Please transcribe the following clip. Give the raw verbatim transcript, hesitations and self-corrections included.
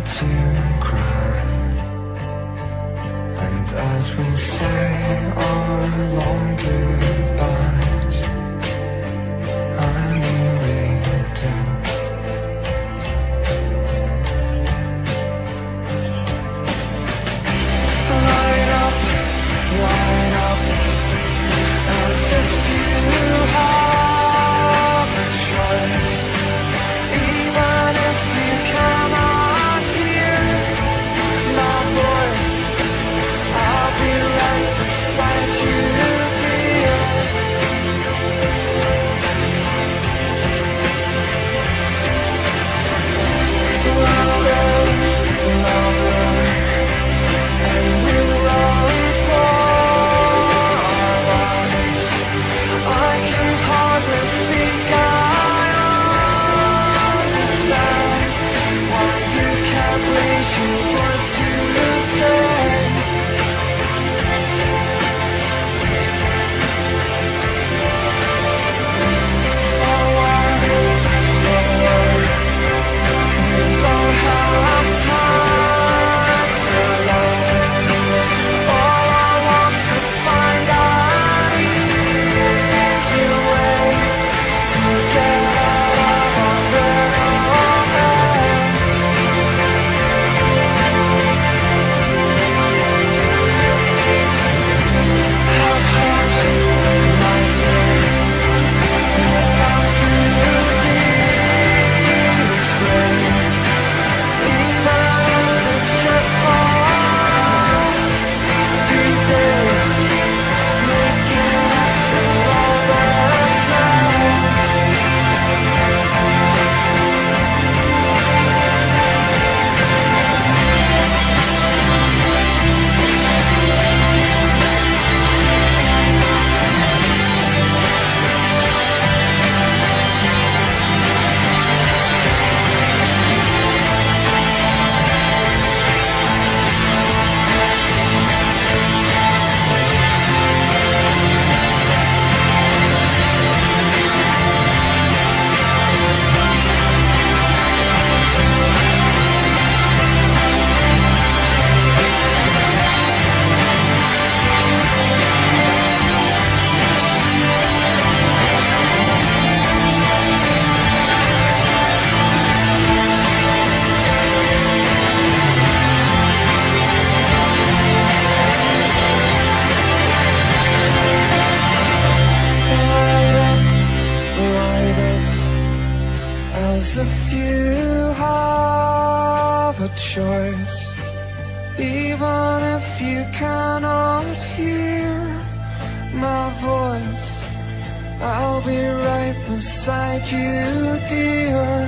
to cry. And as we say our long goodbyes, I really do. Light up, light up, as if you have a choice. Even if you cannot hear my voice, I'll be right beside you, dear. Louder, louder, and we'll run for our lives. I can hardly speak, I understand why you can't raise your voice to say. Slower, slower, we don't have time for love. All I want's to find an easier way to get out of our little heads. Have heart, my dear, how to be afraid, even if it's just for a few days, making up for all that's lost. Light up, as if you have a choice. Even if you cannot hear my voice, I'll be right beside you, dear.